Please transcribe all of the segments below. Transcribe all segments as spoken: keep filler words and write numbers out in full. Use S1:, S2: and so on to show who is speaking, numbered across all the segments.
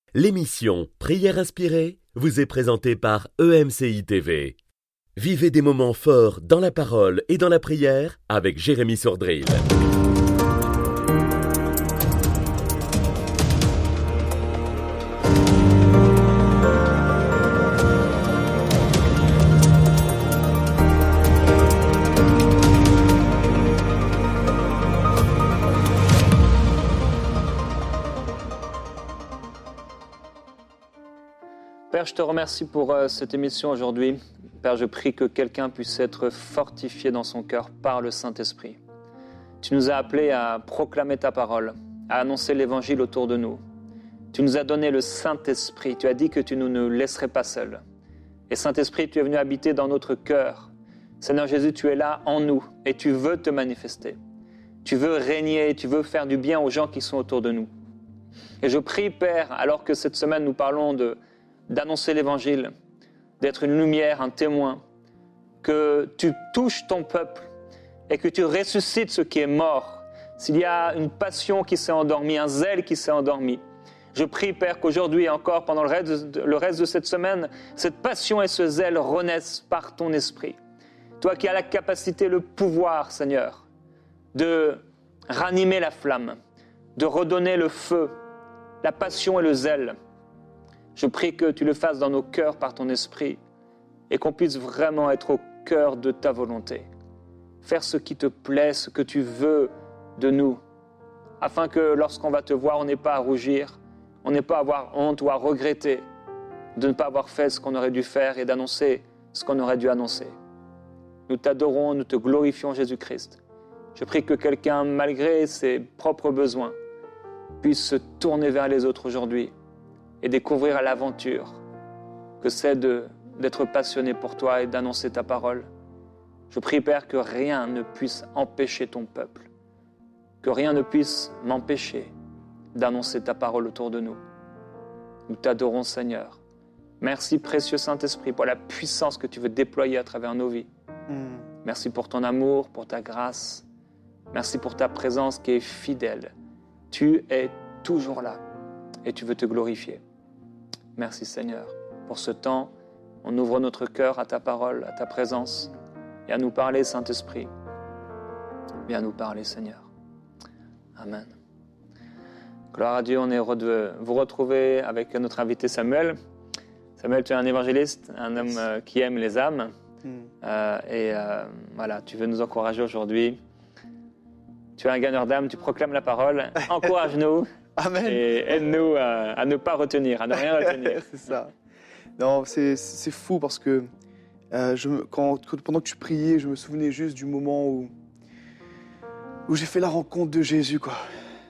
S1: L'émission Prière inspirée vous est présentée par E M C I T V. Vivez des moments forts dans la parole et dans la prière avec Jérémy Sordrill.
S2: Père, je te remercie pour euh, cette émission aujourd'hui. Père, je prie que quelqu'un puisse être fortifié dans son cœur par le Saint-Esprit. Tu nous as appelés à proclamer ta parole, à annoncer l'évangile autour de nous. Tu nous as donné le Saint-Esprit. Tu as dit que tu ne nous laisserais pas seuls. Et Saint-Esprit, tu es venu habiter dans notre cœur. Seigneur Jésus, tu es là en nous et tu veux te manifester. Tu veux régner, tu veux faire du bien aux gens qui sont autour de nous. Et je prie, Père, alors que cette semaine nous parlons de d'annoncer l'évangile, d'être une lumière, un témoin, que tu touches ton peuple et que tu ressuscites ce qui est mort. S'il y a une passion qui s'est endormie, un zèle qui s'est endormi, je prie, Père, qu'aujourd'hui et encore, pendant le reste, de, le reste de cette semaine, cette passion et ce zèle renaissent par ton esprit. Toi qui as la capacité, le pouvoir, Seigneur, de ranimer la flamme, de redonner le feu, la passion et le zèle. Je prie que tu le fasses dans nos cœurs par ton esprit et qu'on puisse vraiment être au cœur de ta volonté. Faire ce qui te plaît, ce que tu veux de nous, afin que lorsqu'on va te voir, on n'ait pas à rougir, on n'ait pas à avoir honte ou à regretter de ne pas avoir fait ce qu'on aurait dû faire et d'annoncer ce qu'on aurait dû annoncer. Nous t'adorons, nous te glorifions, Jésus-Christ. Je prie que quelqu'un, malgré ses propres besoins, puisse se tourner vers les autres aujourd'hui et découvrir l'aventure que c'est de, d'être passionné pour toi et d'annoncer ta parole. Je prie, Père, que rien ne puisse empêcher ton peuple, que rien ne puisse m'empêcher d'annoncer ta parole autour de nous. Nous t'adorons, Seigneur. Merci, précieux Saint-Esprit, pour la puissance que tu veux déployer à travers nos vies. Mm. Merci pour ton amour, pour ta grâce. Merci pour ta présence qui est fidèle. Tu es toujours là et tu veux te glorifier. Merci Seigneur pour ce temps. On ouvre notre cœur à ta parole, à ta présence et à nous parler, Saint-Esprit. Viens nous parler, Seigneur. Amen. Gloire à Dieu, on est heureux de vous retrouver avec notre invité Samuel. Samuel, tu es un évangéliste, un homme qui aime les âmes. Mm. Euh, et euh, voilà, tu veux nous encourager aujourd'hui. Tu es un gagneur d'âmes, tu proclames la parole. Encourage-nous.
S3: Amen.
S2: Et aide-nous à, à ne pas retenir, à ne rien retenir.
S3: C'est ça. Non, c'est, c'est fou parce que euh, je, quand, pendant que tu priais, je me souvenais juste du moment où, où j'ai fait la rencontre de Jésus, quoi.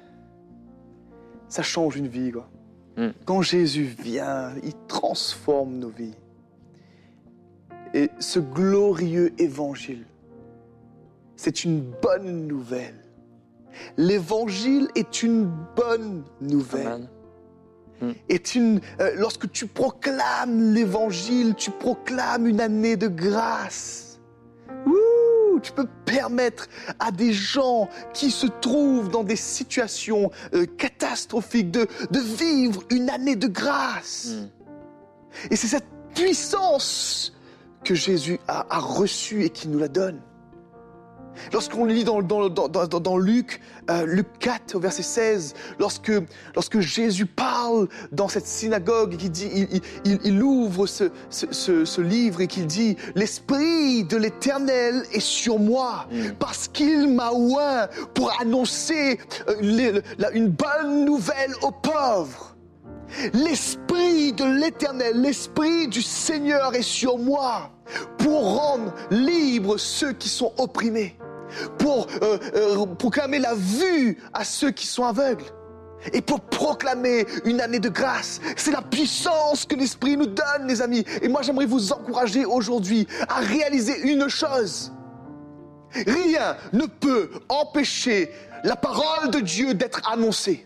S3: Ça change une vie, quoi. Mm. Quand Jésus vient, il transforme nos vies. Et ce glorieux évangile, c'est une bonne nouvelle. L'évangile est une bonne nouvelle. Mm. Est une, euh, lorsque tu proclames l'évangile, tu proclames une année de grâce. Ouh, tu peux permettre à des gens qui se trouvent dans des situations euh, catastrophiques de, de vivre une année de grâce. Mm. Et c'est cette puissance que Jésus a, a reçue et qui nous la donne. Lorsqu'on lit dans, dans, dans, dans, dans Luc, euh, Luc quatre, au verset seize, lorsque, lorsque Jésus parle dans cette synagogue, et qu'il dit, il, il, il ouvre ce, ce, ce, ce livre et qu'il dit « L'Esprit de l'Éternel est sur moi, mmh. parce qu'il m'a oint pour annoncer euh, les, la, une bonne nouvelle aux pauvres. » L'Esprit de l'Éternel, l'Esprit du Seigneur est sur moi pour rendre libres ceux qui sont opprimés, pour euh, euh, proclamer la vue à ceux qui sont aveugles et pour proclamer une année de grâce. C'est la puissance que l'Esprit nous donne, les amis. Et moi, j'aimerais vous encourager aujourd'hui à réaliser une chose. Rien ne peut empêcher la parole de Dieu d'être annoncée.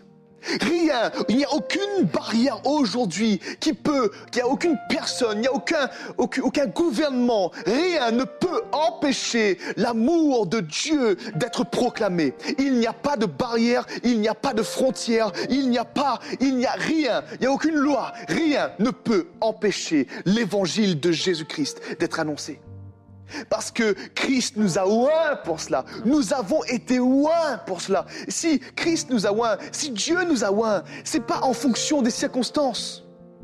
S3: Rien, il n'y a aucune barrière aujourd'hui qui peut, il n'y a aucune personne, il n'y a aucun, aucun, aucun gouvernement, rien ne peut empêcher l'amour de Dieu d'être proclamé. Il n'y a pas de barrière, il n'y a pas de frontière, il n'y a pas, il n'y a rien, il n'y a aucune loi, rien ne peut empêcher l'évangile de Jésus-Christ d'être annoncé. Parce que Christ nous a oints pour cela. Nous avons été oints pour cela. Si Christ nous a oints, si Dieu nous a oints, c'est pas en fonction des circonstances.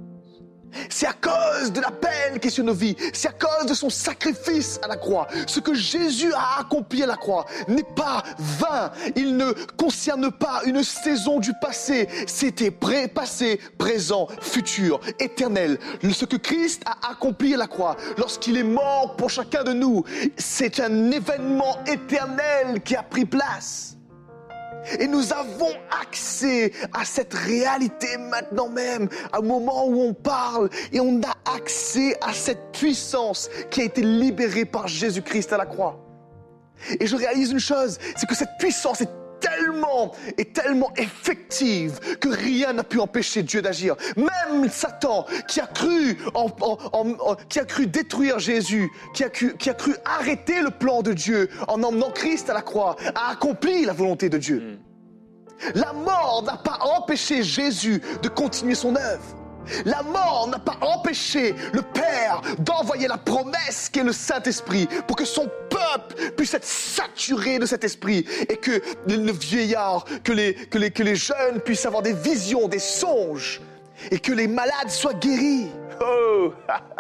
S3: C'est à cause de l'appel qui est sur nos vies. C'est à cause de son sacrifice à la croix. Ce que Jésus a accompli à la croix n'est pas vain. Il ne concerne pas une saison du passé. C'était pré- passé, présent, futur, éternel. Ce que Christ a accompli à la croix, lorsqu'il est mort pour chacun de nous, c'est un événement éternel qui a pris place. Et nous avons accès à cette réalité maintenant même, à un moment où on parle, et on a accès à cette puissance qui a été libérée par Jésus-Christ à la croix. Et je réalise une chose, c'est que cette puissance est tellement, est tellement effective que rien n'a pu empêcher Dieu d'agir. Même Satan, qui a cru, en, en, en, en, qui a cru détruire Jésus, qui a, cru, qui a cru arrêter le plan de Dieu en emmenant Christ à la croix, a accompli la volonté de Dieu. Mm. La mort n'a pas empêché Jésus de continuer son œuvre. La mort n'a pas empêché le Père d'envoyer la promesse qui est le Saint-Esprit pour que son peuple puisse être saturé de cet esprit et que le vieillard, que les, que les, que les jeunes puissent avoir des visions, des songes et que les malades soient guéris. Oh,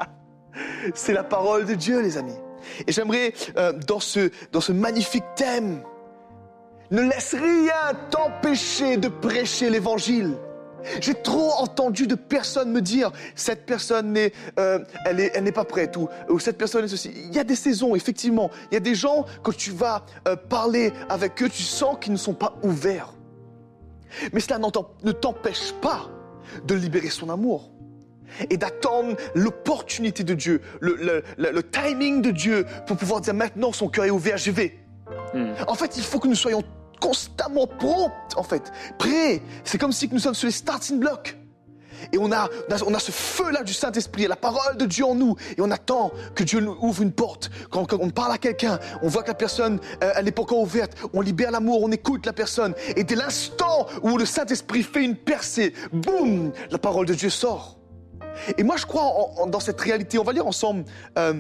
S3: c'est la parole de Dieu, les amis. Et j'aimerais, euh, dans ce, dans ce magnifique thème, ne laisse rien t'empêcher de prêcher l'évangile. J'ai trop entendu de personnes me dire cette personne n'est, euh, elle est, elle n'est pas prête ou, ou cette personne est ceci. Il y a des saisons, effectivement. Il y a des gens, quand tu vas euh, parler avec eux, tu sens qu'ils ne sont pas ouverts. Mais cela ne t'empêche pas de libérer son amour et d'attendre l'opportunité de Dieu, le, le, le, le timing de Dieu pour pouvoir dire maintenant son cœur est ouvert, j'y vais. Mm. En fait, il faut que nous soyons constamment prompt, en fait, prêt. C'est comme si nous sommes sur les starting blocks. Et on a, on a ce feu-là du Saint-Esprit, la parole de Dieu en nous. Et on attend que Dieu nous ouvre une porte. Quand, quand on parle à quelqu'un, on voit que la personne, euh, elle n'est pas encore ouverte. On libère l'amour, on écoute la personne. Et dès l'instant où le Saint-Esprit fait une percée, boum, la parole de Dieu sort. Et moi, je crois en, en, dans cette réalité. On va lire ensemble euh,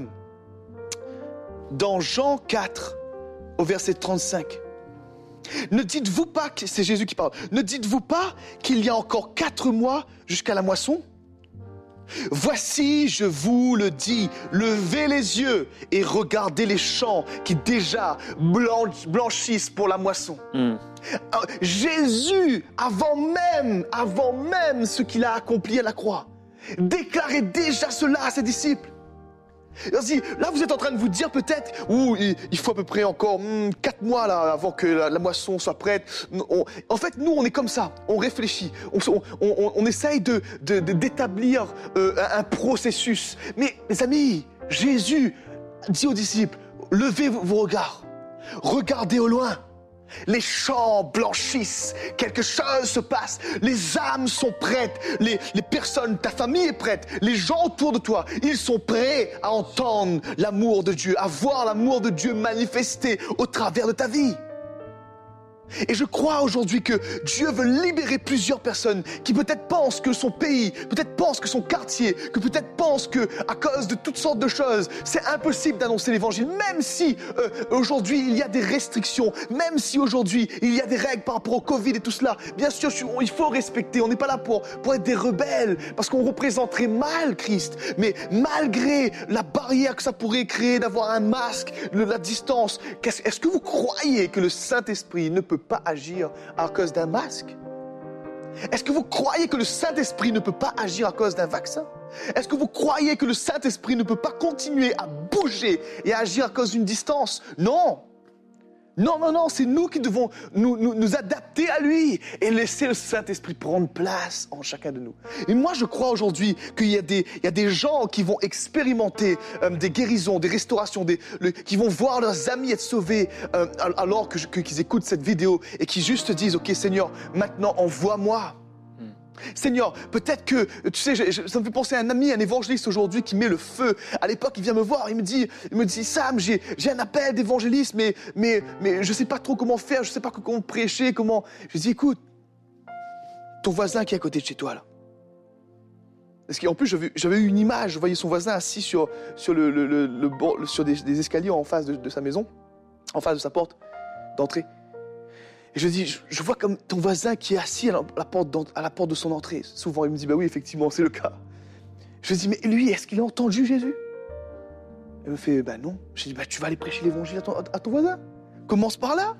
S3: dans Jean quatre, au verset trente-cinq. Ne dites-vous pas, que, c'est Jésus qui parle, ne dites-vous pas qu'il y a encore quatre mois jusqu'à la moisson ? Voici, je vous le dis, levez les yeux et regardez les champs qui déjà blanchissent pour la moisson. Mm. Jésus, avant même, avant même ce qu'il a accompli à la croix, déclarait déjà cela à ses disciples. Là, vous êtes en train de vous dire peut-être, ou il faut à peu près encore hmm, quatre mois là, avant que la, la moisson soit prête. On, en fait, nous, on est comme ça. On réfléchit. On, on, on, on essaye de, de, de, d'établir euh, un, un processus. Mais, mes amis, Jésus dit aux disciples, levez vos, vos regards. Regardez au loin. Les champs blanchissent, quelque chose se passe, les âmes sont prêtes, les, les personnes, ta famille est prête, les gens autour de toi, ils sont prêts à entendre l'amour de Dieu, à voir l'amour de Dieu manifesté au travers de ta vie. Et je crois aujourd'hui que Dieu veut libérer plusieurs personnes qui peut-être pensent que son pays, peut-être pensent que son quartier, que peut-être pensent que à cause de toutes sortes de choses, c'est impossible d'annoncer l'évangile, même si euh, aujourd'hui il y a des restrictions, même si aujourd'hui il y a des règles par rapport au Covid et tout cela. Bien sûr, il faut respecter, on n'est pas là pour, pour être des rebelles, parce qu'on représenterait mal Christ. Mais malgré la barrière que ça pourrait créer d'avoir un masque, la distance, est-ce que vous croyez que le Saint-Esprit ne peut pas agir à cause d'un masque? Est-ce que vous croyez que le Saint-Esprit ne peut pas agir à cause d'un vaccin? Est-ce que vous croyez que le Saint-Esprit ne peut pas continuer à bouger et à agir à cause d'une distance? Non. Non, non, non, c'est nous qui devons nous, nous, nous adapter à lui et laisser le Saint-Esprit prendre place en chacun de nous. Et moi, je crois aujourd'hui qu'il y a des, il y a des gens qui vont expérimenter euh, des guérisons, des restaurations, des, le, qui vont voir leurs amis être sauvés euh, alors que, que, qu'ils écoutent cette vidéo et qui juste disent « Ok, Seigneur, maintenant envoie-moi ». Seigneur, peut-être que, tu sais, je, je, ça me fait penser à un ami, un évangéliste aujourd'hui qui met le feu. À l'époque, il vient me voir, il me dit, il me dit Sam, j'ai, j'ai un appel d'évangéliste, mais, mais, mais je ne sais pas trop comment faire, je ne sais pas comment prêcher, comment... Je dis, écoute, ton voisin qui est à côté de chez toi, là. Parce qu'en plus, j'avais, j'avais eu une image, je voyais son voisin assis sur, sur, le, le, le, le, le, sur des, des escaliers en face de, de sa maison, en face de sa porte d'entrée. Et je dis, je, je vois comme ton voisin qui est assis à la, la porte à la porte de son entrée. Souvent, il me dit, bah oui, effectivement, c'est le cas. Je dis, mais lui, est-ce qu'il a entendu Jésus? Il me fait, bah non. Je dis, bah tu vas aller prêcher l'évangile à ton, à ton voisin. Commence par là.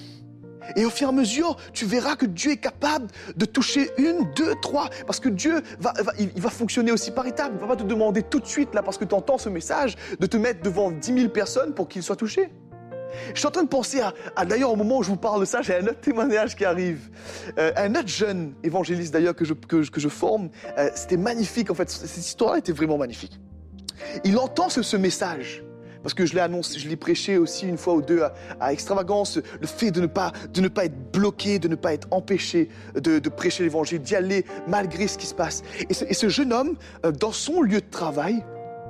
S3: Et au fur et à mesure, tu verras que Dieu est capable de toucher une, deux, trois. Parce que Dieu, va, va, il va fonctionner aussi par étapes. Il ne va pas te demander tout de suite, là, parce que tu entends ce message, de te mettre devant dix mille personnes pour qu'il soit touché. Je suis en train de penser à, à, d'ailleurs, au moment où je vous parle de ça, j'ai un autre témoignage qui arrive. Euh, un autre jeune évangéliste, d'ailleurs, que je, que, que je forme. Euh, c'était magnifique, en fait. Cette histoire était vraiment magnifique. Il entend ce, ce message. Parce que je l'ai annoncé, je l'ai prêché aussi une fois ou deux à, à Extravagance, le fait de ne pas, de ne pas être bloqué, de ne pas être empêché de, de prêcher l'évangile, d'y aller malgré ce qui se passe. Et ce, et ce jeune homme, euh, dans son lieu de travail,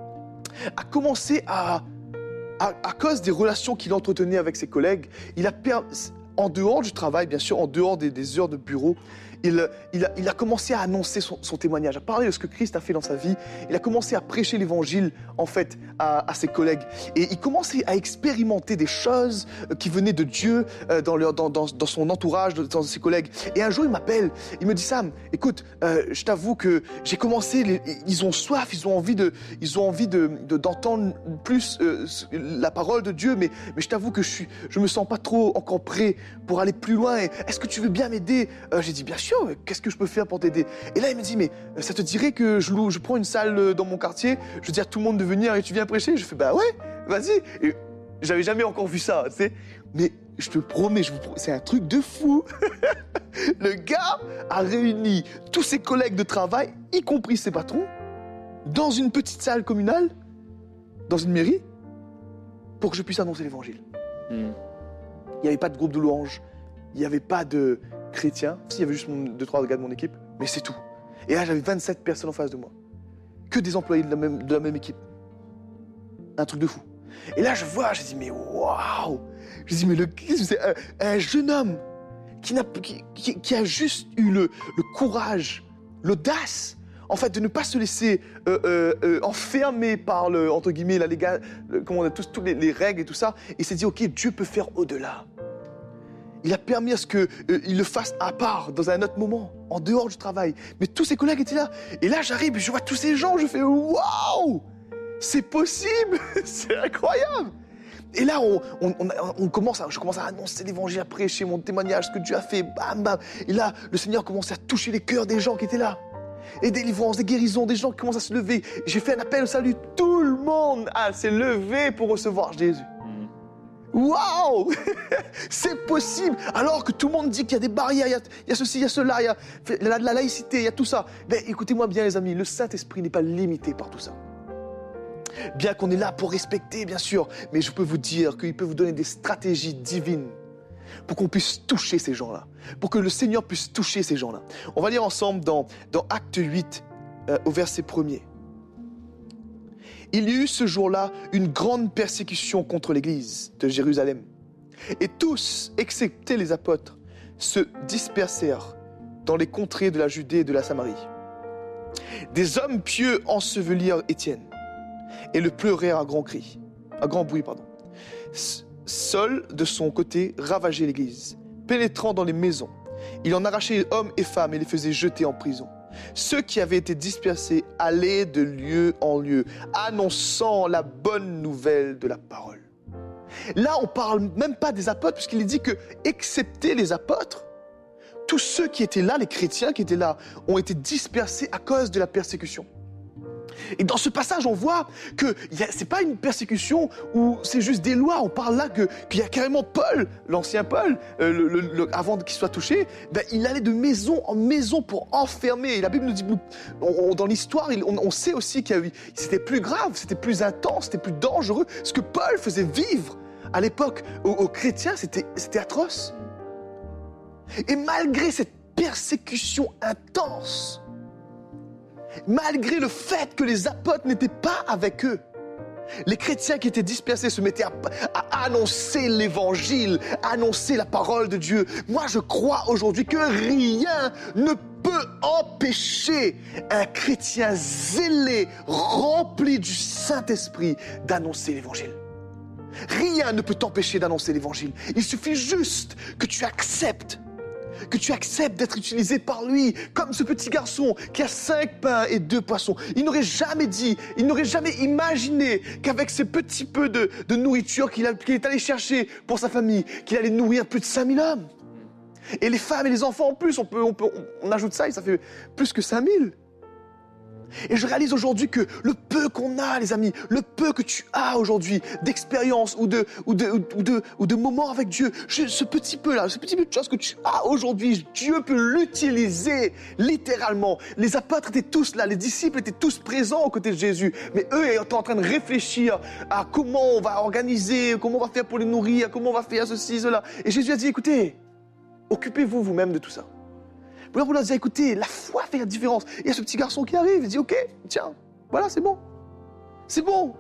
S3: a commencé à... À, à cause des relations qu'il entretenait avec ses collègues, il a per... en dehors du travail, bien sûr, en dehors des, des heures de bureau, il, il, a, il a commencé à annoncer son, son témoignage, à parler de ce que Christ a fait dans sa vie. Il a commencé à prêcher l'évangile, en fait, à, à ses collègues. Et il commençait à expérimenter des choses qui venaient de Dieu dans, leur, dans, dans, dans son entourage, dans ses collègues. Et un jour, il m'appelle, il me dit, Sam, écoute, euh, je t'avoue que j'ai commencé, les, ils ont soif, ils ont envie de, ils ont envie de, de, d'entendre plus euh, la parole de Dieu, mais, mais je t'avoue que je suis, je me sens pas trop encore prêt pour aller plus loin. Est-ce que tu veux bien m'aider? euh, J'ai dit, bien sûr. Qu'est-ce que je peux faire pour t'aider? Et là, il me dit, mais ça te dirait que je, loue, je prends une salle dans mon quartier, je dis à tout le monde de venir et tu viens prêcher? Je fais, bah ouais, vas-y. Et j'avais jamais encore vu ça, tu sais. Mais je te promets, je vous promets, c'est un truc de fou. Le gars a réuni tous ses collègues de travail, y compris ses patrons, dans une petite salle communale, dans une mairie, pour que je puisse annoncer l'évangile. Mm. Il n'y avait pas de groupe de louanges, il n'y avait pas de chrétiens, s'il y avait juste deux, trois gars de mon équipe, mais c'est tout. Et là, j'avais vingt-sept personnes en face de moi. Que des employés de la même, de la même équipe. Un truc de fou. Et là, je vois, je dis, mais waouh! Je dis, mais le c'est un, un jeune homme qui, n'a, qui, qui, qui a juste eu le, le courage, l'audace, en fait, de ne pas se laisser euh, euh, euh, enfermer par, le, entre guillemets, la légal, le, comment on a tous, toutes les, les règles et tout ça. Et il s'est dit, ok, Dieu peut faire au-delà. Il a permis à ce qu'il euh, le fasse à part, dans un autre moment, en dehors du travail. Mais tous ses collègues étaient là. Et là, j'arrive, je vois tous ces gens, je fais « Waouh! C'est possible! C'est incroyable !» Et là, on, on, on, on commence à, je commence à annoncer l'évangile, à prêcher mon témoignage, ce que Dieu a fait, bam, bam. Et là, le Seigneur commence à toucher les cœurs des gens qui étaient là. Et des délivrances, des guérisons, des gens qui commencent à se lever. J'ai fait un appel au salut. Tout le monde ah, s'est levé pour recevoir Jésus. Waouh! C'est possible! Alors que tout le monde dit qu'il y a des barrières, il y a, il y a ceci, il y a cela, il y a la, la laïcité, il y a tout ça. Mais écoutez-moi bien les amis, le Saint-Esprit n'est pas limité par tout ça. Bien qu'on est là pour respecter, bien sûr, mais je peux vous dire qu'il peut vous donner des stratégies divines pour qu'on puisse toucher ces gens-là, pour que le Seigneur puisse toucher ces gens-là. On va lire ensemble dans, dans Acte huit, euh, au verset premier. Il y eut ce jour-là une grande persécution contre l'église de Jérusalem. Et tous, excepté les apôtres, se dispersèrent dans les contrées de la Judée et de la Samarie. Des hommes pieux ensevelirent Étienne et le pleurèrent à grand cri, à grand bruit, pardon. Saul, de son côté, ravageait l'église, pénétrant dans les maisons. Il en arrachait hommes et femmes et les faisait jeter en prison. Ceux qui avaient été dispersés allaient de lieu en lieu, annonçant la bonne nouvelle de la parole. Là, on ne parle même pas des apôtres, puisqu'il est dit que, excepté les apôtres, tous ceux qui étaient là, les chrétiens qui étaient là, ont été dispersés à cause de la persécution. Et dans ce passage, on voit que ce n'est pas une persécution où c'est juste des lois. On parle là que, qu'il y a carrément Paul, l'ancien Paul, euh, le, le, le, avant qu'il soit touché, ben, il allait de maison en maison pour enfermer. Et la Bible nous dit, on, on, dans l'histoire, on, on sait aussi que c'était plus grave, c'était plus intense, c'était plus dangereux. Ce que Paul faisait vivre à l'époque aux, aux chrétiens, c'était, c'était atroce. Et malgré cette persécution intense, malgré le fait que les apôtres n'étaient pas avec eux, les chrétiens qui étaient dispersés se mettaient à, à annoncer l'évangile, à annoncer la parole de Dieu. Moi, je crois aujourd'hui que rien ne peut empêcher un chrétien zélé, rempli du Saint-Esprit, d'annoncer l'évangile. Rien ne peut t'empêcher d'annoncer l'évangile. Il suffit juste que tu acceptes que tu acceptes d'être utilisé par lui, comme ce petit garçon qui a cinq pains et deux poissons. Il n'aurait jamais dit, il n'aurait jamais imaginé qu'avec ces petits peu de, de nourriture qu'il, a, qu'il est allé chercher pour sa famille, qu'il allait nourrir plus de cinq mille hommes. Et les femmes et les enfants en plus, on, peut, on, peut, on ajoute ça et ça fait plus que cinq mille. Et je réalise aujourd'hui que le peu qu'on a, les amis, le peu que tu as aujourd'hui d'expérience ou de, ou, de, ou, de, ou de moments avec Dieu, je, ce petit peu-là, ce petit peu de choses que tu as aujourd'hui, Dieu peut l'utiliser littéralement. Les apôtres étaient tous là, les disciples étaient tous présents aux côtés de Jésus, mais eux étaient en train de réfléchir à comment on va organiser, comment on va faire pour les nourrir, comment on va faire ceci, cela. Et Jésus a dit, écoutez, occupez-vous vous-même de tout ça. Pour leur dire, écoutez, la foi fait la différence. Il y a ce petit garçon qui arrive, il dit, ok, tiens, voilà, c'est bon. C'est bon.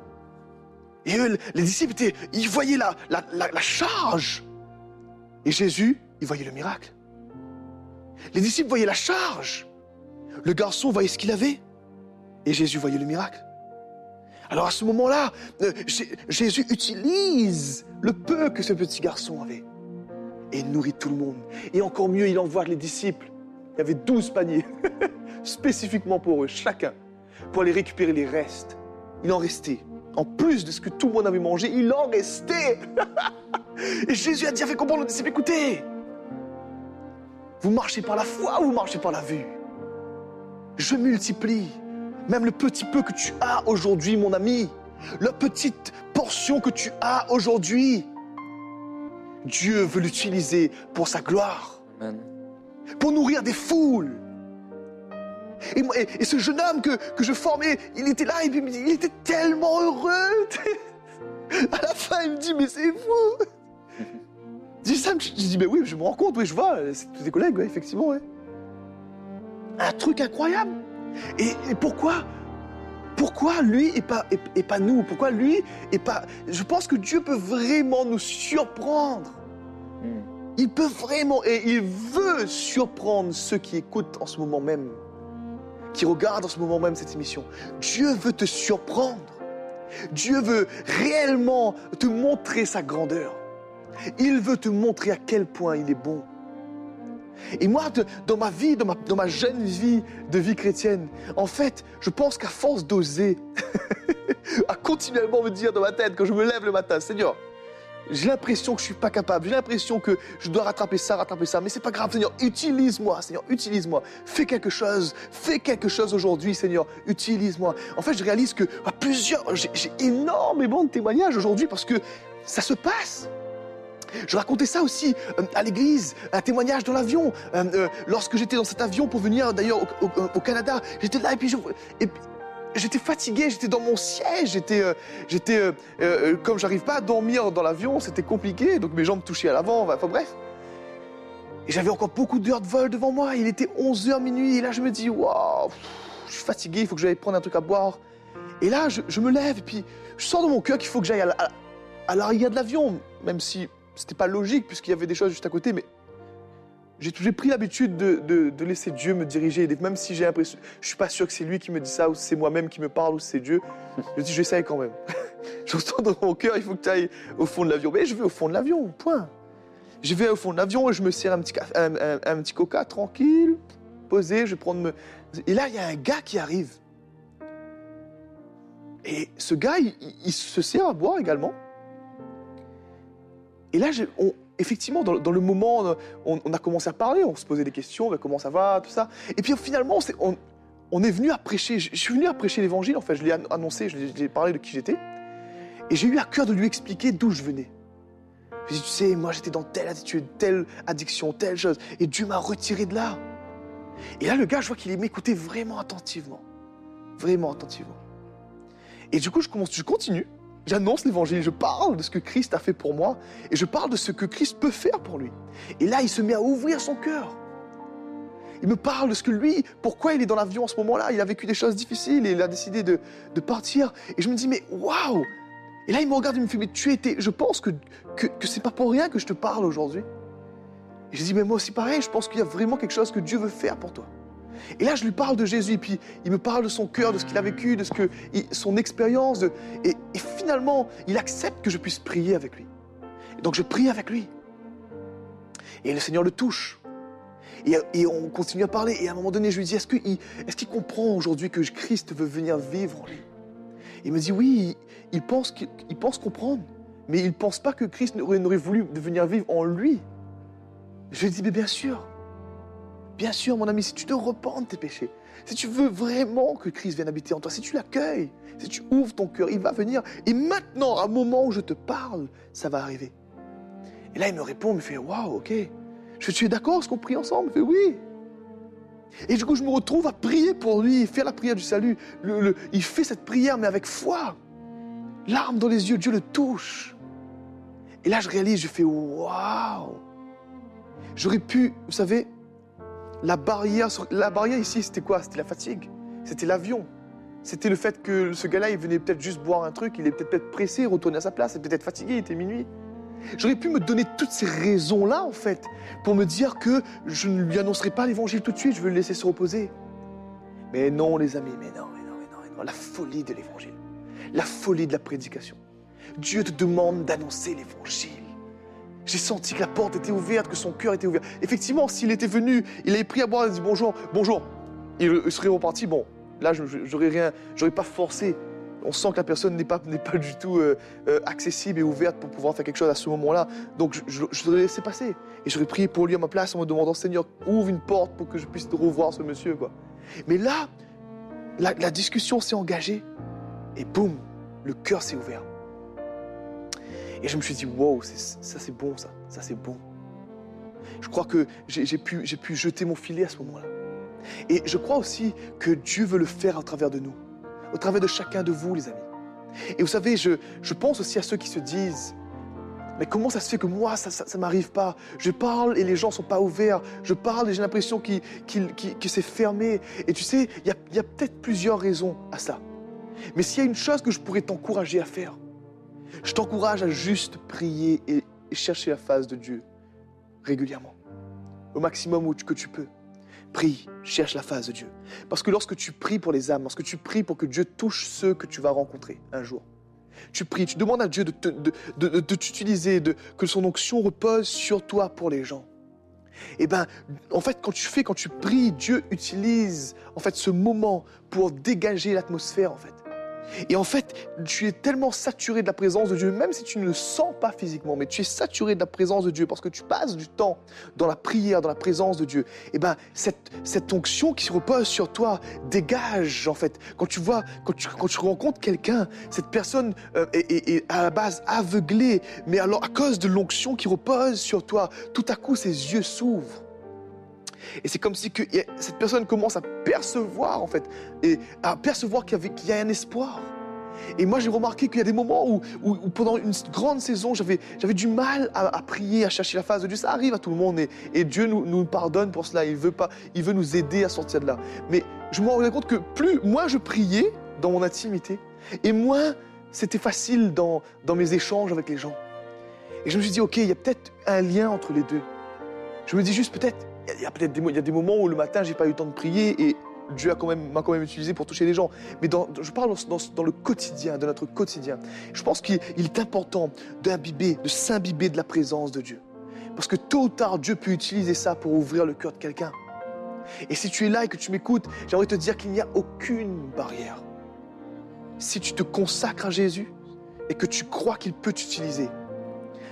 S3: Et eux, les disciples, étaient, ils voyaient la, la, la, la charge. Et Jésus, il voyait le miracle. Les disciples voyaient la charge. Le garçon voyait ce qu'il avait. Et Jésus voyait le miracle. Alors à ce moment-là, euh, Jésus utilise le peu que ce petit garçon avait. Et il nourrit tout le monde. Et encore mieux, il envoie les disciples. Il y avait douze paniers, spécifiquement pour eux, chacun, pour aller récupérer les restes. Il en restait. En plus de ce que tout le monde avait mangé, il en restait. Et Jésus a dit, a fait comprendre aux disciples, écoutez, vous marchez par la foi ou vous marchez par la vue? Je multiplie. Même le petit peu que tu as aujourd'hui, mon ami, la petite portion que tu as aujourd'hui, Dieu veut l'utiliser pour sa gloire. Amen. Pour nourrir des foules. Et, et, et ce jeune homme que, que je formais, il était là, et il était tellement heureux. À la fin, il me dit, mais c'est fou. Je dis, ça, je dis, mais oui, je me rends compte, oui, je vois, c'est tous tes collègues, ouais, effectivement. Ouais. Un truc incroyable. Et, et pourquoi Pourquoi lui et pas, et, et pas nous? Pourquoi lui et pas... Je pense que Dieu peut vraiment nous surprendre. Mm. Il peut vraiment, et il veut surprendre ceux qui écoutent en ce moment même, qui regardent en ce moment même cette émission. Dieu veut te surprendre. Dieu veut réellement te montrer sa grandeur. Il veut te montrer à quel point il est bon. Et moi, de, dans ma vie, dans ma, dans ma jeune vie de vie chrétienne, en fait, je pense qu'à force d'oser, à continuellement me dire dans ma tête, quand je me lève le matin, Seigneur, j'ai l'impression que je ne suis pas capable, j'ai l'impression que je dois rattraper ça, rattraper ça, mais c'est pas grave, Seigneur, utilise-moi, Seigneur, utilise-moi, fais quelque chose, fais quelque chose aujourd'hui, Seigneur, utilise-moi. En fait, je réalise que à plusieurs, j'ai, j'ai énormément de témoignages aujourd'hui parce que ça se passe. Je racontais ça aussi euh, à l'église, un témoignage dans l'avion. Euh, euh, lorsque j'étais dans cet avion pour venir d'ailleurs au, au, au Canada, j'étais là et puis, je, et puis j'étais fatigué, j'étais dans mon siège, j'étais, euh, j'étais euh, euh, comme j'arrive pas à dormir dans l'avion, c'était compliqué, donc mes jambes touchaient à l'avant, enfin bref. Et j'avais encore beaucoup d'heures de vol devant moi, il était onze heures minuit, et là je me dis, waouh, je suis fatigué, il faut que j'aille prendre un truc à boire. Et là je, je me lève et puis je sens dans mon cœur qu'il faut que j'aille à, à, à l'arrière de l'avion, même si c'était pas logique puisqu'il y avait des choses juste à côté, mais j'ai, j'ai pris l'habitude de, de, de laisser Dieu me diriger, même si j'ai l'impression, je suis pas sûr que c'est lui qui me dit ça, ou c'est moi-même qui me parle, ou c'est Dieu. Je dis, j'essaye quand même. Je sens dans mon cœur, il faut que tu ailles au fond de l'avion. Mais je vais au fond de l'avion, point. Je vais au fond de l'avion et je me sers un petit, un, un, un petit coca tranquille, posé, je vais prendre... Me... Et là, il y a un gars qui arrive. Et ce gars, il, il se sert à boire également. Et là, je, on, effectivement, dans, dans le moment, on, on a commencé à parler, on se posait des questions, comment ça va, tout ça. Et puis finalement, on, on, on est venu à prêcher, je suis venu à prêcher l'évangile, en fait, je l'ai annoncé, je l'ai parlé de qui j'étais, et j'ai eu à cœur de lui expliquer d'où je venais. Je lui ai dit, tu sais, moi j'étais dans telle attitude, telle addiction, telle chose, et Dieu m'a retiré de là. Et là, le gars, je vois qu'il m'écoutait vraiment attentivement, vraiment attentivement. Et du coup, je, commence, je continue, j'annonce l'évangile, je parle de ce que Christ a fait pour moi, et je parle de ce que Christ peut faire pour lui. Et là, il se met à ouvrir son cœur. Il me parle de ce que lui, pourquoi il est dans l'avion en ce moment-là. Il a vécu des choses difficiles et il a décidé de, de partir. Et je me dis, mais waouh! Et là, il me regarde et il me fait, mais tu étais... Je pense que, que, que c'est pas pour rien que je te parle aujourd'hui. Et je dis, mais moi aussi pareil, je pense qu'il y a vraiment quelque chose que Dieu veut faire pour toi. Et là, je lui parle de Jésus, et puis il me parle de son cœur, de ce qu'il a vécu, de ce que, son expérience. De, et, et finalement, il accepte que je puisse prier avec lui. Et donc, je prie avec lui. Et le Seigneur le touche. Et, et on continue à parler. Et à un moment donné, je lui dis, est-ce qu'il, est-ce qu'il comprend aujourd'hui que Christ veut venir vivre en lui? Il me dit, oui, il, il, pense, qu'il, il pense comprendre. Mais il ne pense pas que Christ n'aurait, n'aurait voulu venir vivre en lui. Je lui dis, mais bien sûr. Bien sûr, mon ami, si tu te repens de tes péchés, si tu veux vraiment que Christ vienne habiter en toi, si tu l'accueilles, si tu ouvres ton cœur, il va venir. Et maintenant, à un moment où je te parle, ça va arriver. Et là, il me répond, il me fait, waouh, ok. Je fais, tu es d'accord, est-ce qu'on prie ensemble? Il fait, oui. Et du coup, je me retrouve à prier pour lui, faire la prière du salut. Le, le, il fait cette prière, mais avec foi. Larmes dans les yeux, Dieu le touche. Et là, je réalise, je fais, waouh. J'aurais pu, vous savez, la barrière, la barrière ici, c'était quoi? C'était la fatigue. C'était l'avion. C'était le fait que ce gars-là, il venait peut-être juste boire un truc, il est peut-être, peut-être pressé, retourner à sa place, il est peut-être fatigué, il était minuit. J'aurais pu me donner toutes ces raisons-là, en fait, pour me dire que je ne lui annoncerai pas l'évangile tout de suite, je veux le laisser se reposer. Mais non, les amis, mais non, mais non, mais non, mais non. La folie de l'évangile, la folie de la prédication. Dieu te demande d'annoncer l'évangile. J'ai senti que la porte était ouverte, que son cœur était ouvert. Effectivement, s'il était venu, il avait pris à boire, il a dit bonjour, bonjour. Il serait reparti, bon, là, je n'aurais rien, j'aurais pas forcé. On sent que la personne n'est pas, n'est pas du tout euh, euh, accessible et ouverte pour pouvoir faire quelque chose à ce moment-là. Donc, je, je, je l'aurais laissé passer. Et j'aurais prié pour lui à ma place en me demandant, Seigneur, ouvre une porte pour que je puisse revoir ce monsieur, quoi. Mais là, la, la discussion s'est engagée et boum, le cœur s'est ouvert. Et je me suis dit, wow, c'est, ça c'est bon, ça, ça c'est bon. Je crois que j'ai, j'ai, pu, j'ai pu jeter mon filet à ce moment-là. Et je crois aussi que Dieu veut le faire à travers de nous, au travers de chacun de vous, les amis. Et vous savez, je, je pense aussi à ceux qui se disent, mais comment ça se fait que moi, ça ne m'arrive pas? Je parle et les gens ne sont pas ouverts. Je parle et j'ai l'impression qu'il, qu'il, qu'il, que c'est fermé. Et tu sais, il y a, y a peut-être plusieurs raisons à ça. Mais s'il y a une chose que je pourrais t'encourager à faire, je t'encourage à juste prier et, et chercher la face de Dieu régulièrement, au maximum où tu, que tu peux. Prie, cherche la face de Dieu. Parce que lorsque tu pries pour les âmes, lorsque tu pries pour que Dieu touche ceux que tu vas rencontrer un jour, tu pries, tu demandes à Dieu de, te, de, de, de, de t'utiliser, de, que son onction repose sur toi pour les gens. Eh bien, en fait, quand tu fais, quand tu pries, Dieu utilise en fait ce moment pour dégager l'atmosphère, en fait. Et en fait, tu es tellement saturé de la présence de Dieu, même si tu ne le sens pas physiquement, mais tu es saturé de la présence de Dieu parce que tu passes du temps dans la prière, dans la présence de Dieu. Et ben, cette, cette onction qui se repose sur toi dégage, en fait. Quand tu vois, quand tu, quand tu rencontres quelqu'un, cette personne euh, est, est, est à la base aveuglée, mais alors à cause de l'onction qui repose sur toi, tout à coup, ses yeux s'ouvrent. Et c'est comme si que cette personne commence à percevoir, en fait, et à percevoir qu'il y, avait, qu'il y a un espoir. Et moi, j'ai remarqué qu'il y a des moments où, où, où pendant une grande saison, j'avais, j'avais du mal à, à prier, à chercher la face de Dieu. Ça arrive à tout le monde et, et Dieu nous, nous pardonne pour cela. Il veut, pas, il veut nous aider à sortir de là. Mais je me rendais compte que plus moins je priais dans mon intimité, et moins c'était facile dans, dans mes échanges avec les gens. Et je me suis dit, ok, il y a peut-être un lien entre les deux. Je me dis juste peut-être, il y a peut-être des, il y a des moments où le matin, j'ai pas eu le temps de prier et Dieu a quand même, m'a quand même utilisé pour toucher les gens. Mais dans, je parle dans, dans, dans le quotidien, de notre quotidien. Je pense qu'il est important d'imbiber, de s'imbiber de la présence de Dieu. Parce que tôt ou tard, Dieu peut utiliser ça pour ouvrir le cœur de quelqu'un. Et si tu es là et que tu m'écoutes, j'aimerais te dire qu'il n'y a aucune barrière. Si tu te consacres à Jésus et que tu crois qu'il peut t'utiliser,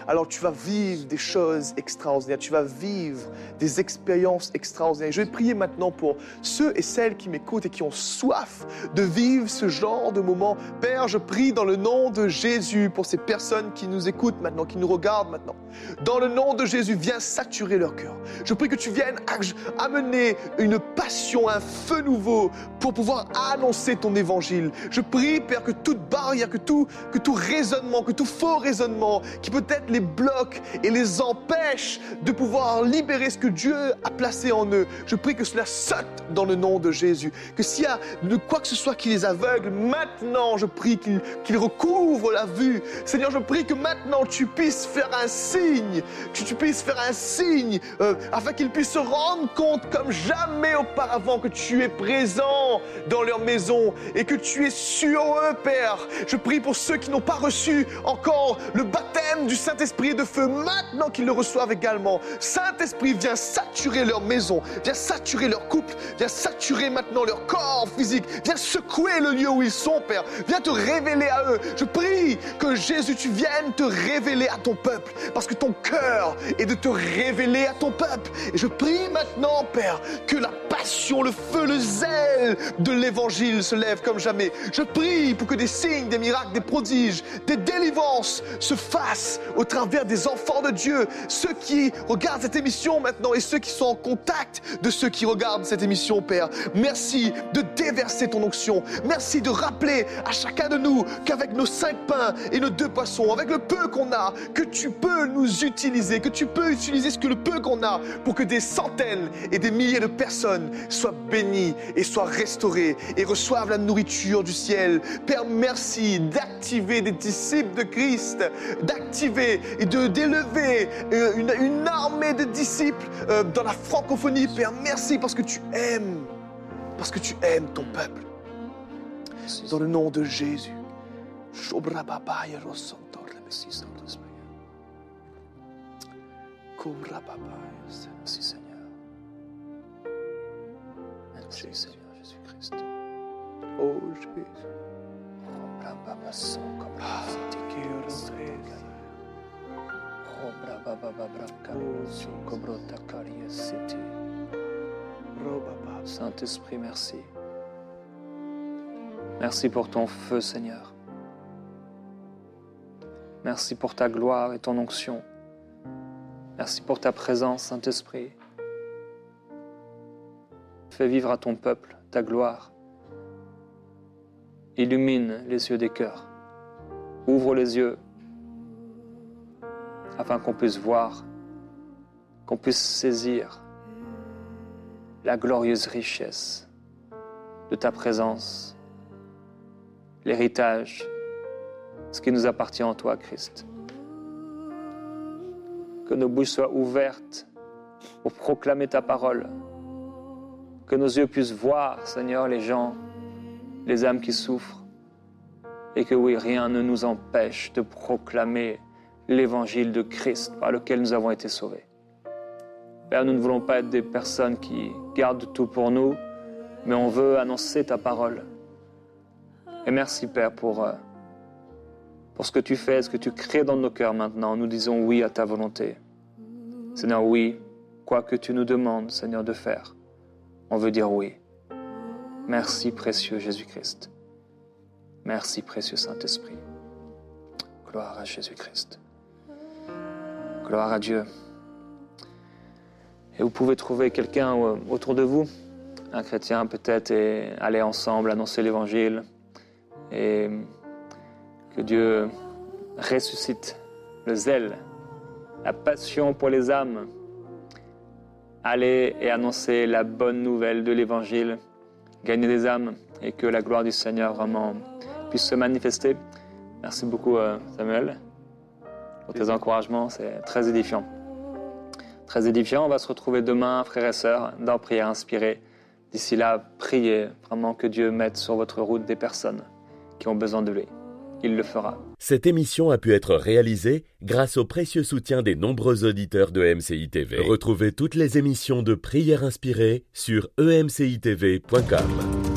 S3: alors tu vas vivre des choses extraordinaires, tu vas vivre des expériences extraordinaires. Je vais prier maintenant pour ceux et celles qui m'écoutent et qui ont soif de vivre ce genre de moment. Père, je prie dans le nom de Jésus pour ces personnes qui nous écoutent maintenant, qui nous regardent maintenant. Dans le nom de Jésus, viens saturer leur cœur. Je prie que tu viennes amener une passion, un feu nouveau pour pouvoir annoncer ton évangile. Je prie, Père, que toute barrière, que tout, que tout raisonnement, que tout faux raisonnement qui peut-être les bloque et les empêche de pouvoir libérer ce que Dieu a placé en eux, je prie que cela saute dans le nom de Jésus. Que s'il y a de quoi que ce soit qui les aveugle, maintenant je prie qu'ils qu'ils recouvrent la vue. Seigneur, je prie que maintenant tu puisses faire un signe, que tu puisses faire un signe euh, afin qu'ils puissent se rendre compte comme jamais auparavant que tu es présent dans leur maison et que tu es sur eux, Père. Je prie pour ceux qui n'ont pas reçu encore le baptême du Saint-Esprit et de feu, maintenant qu'ils le reçoivent également. Saint-Esprit, viens saturer leur maison, viens saturer leur couple, viens saturer maintenant leur corps physique, viens secouer le lieu où ils sont, Père. Viens te révéler à eux. Je prie que Jésus, tu viennes te révéler à ton peuple, parce que ton cœur est de te révéler à ton peuple. Et je prie maintenant, Père, que la passion, le feu, le zèle de l'évangile se lève comme jamais. Je prie pour que des signes, des miracles, des prodiges, des délivrances se fassent au travers des enfants de Dieu, ceux qui regardent cette émission maintenant et ceux qui sont en contact de ceux qui regardent cette émission, Père. Merci de déverser ton onction. Merci de rappeler à chacun de nous qu'avec nos cinq pains et nos deux poissons, avec le peu qu'on a, que tu peux nous utiliser, que tu peux utiliser ce que le peu qu'on a pour que des centaines et des milliers de personnes soient bénies et soient restaurées et reçoivent la nourriture du ciel. Père, merci d'activer des disciples de Christ, d'activer et de d'élever une, une armée de disciples euh, dans la francophonie. Père, merci parce que tu aimes, parce que tu aimes ton peuple. Dans le nom de Jésus.
S2: Merci Seigneur. Merci Seigneur Jésus-Christ.
S3: Oh Jésus.
S2: Saint-Esprit, merci. Merci pour ton feu, Seigneur. Merci pour ta gloire et ton onction. Merci pour ta présence, Saint-Esprit. Fais vivre à ton peuple ta gloire. Illumine les yeux des cœurs. Ouvre les yeux afin qu'on puisse voir, qu'on puisse saisir la glorieuse richesse de ta présence, l'héritage, ce qui nous appartient en toi, Christ. Que nos bouches soient ouvertes pour proclamer ta parole. Que nos yeux puissent voir, Seigneur, les gens, les âmes qui souffrent. Et que oui, rien ne nous empêche de proclamer l'évangile de Christ par lequel nous avons été sauvés. Père, nous ne voulons pas être des personnes qui gardent tout pour nous, mais on veut annoncer ta parole. Et merci, Père, pour, euh, pour ce que tu fais, ce que tu crées dans nos cœurs maintenant. Nous disons oui à ta volonté. Seigneur, oui, quoi que tu nous demandes, Seigneur, de faire, on veut dire oui. Merci, précieux Jésus-Christ. Merci, précieux Saint-Esprit. Gloire à Jésus-Christ. Gloire à Dieu. Et vous pouvez trouver quelqu'un autour de vous, un chrétien peut-être, et aller ensemble annoncer l'Évangile. Et que Dieu ressuscite le zèle, la passion pour les âmes. Aller et annoncer la bonne nouvelle de l'Évangile, gagner des âmes, et que la gloire du Seigneur vraiment puisse se manifester. Merci beaucoup Samuel pour tes encouragements, c'est très édifiant. Très édifiant, on va se retrouver demain, frères et sœurs, dans Prière Inspirée. D'ici là, priez vraiment que Dieu mette sur votre route des personnes qui ont besoin de lui. Il le fera.
S1: Cette émission a pu être réalisée grâce au précieux soutien des nombreux auditeurs de M C I T V. Retrouvez toutes les émissions de Prière Inspirée sur e m c i t v point com.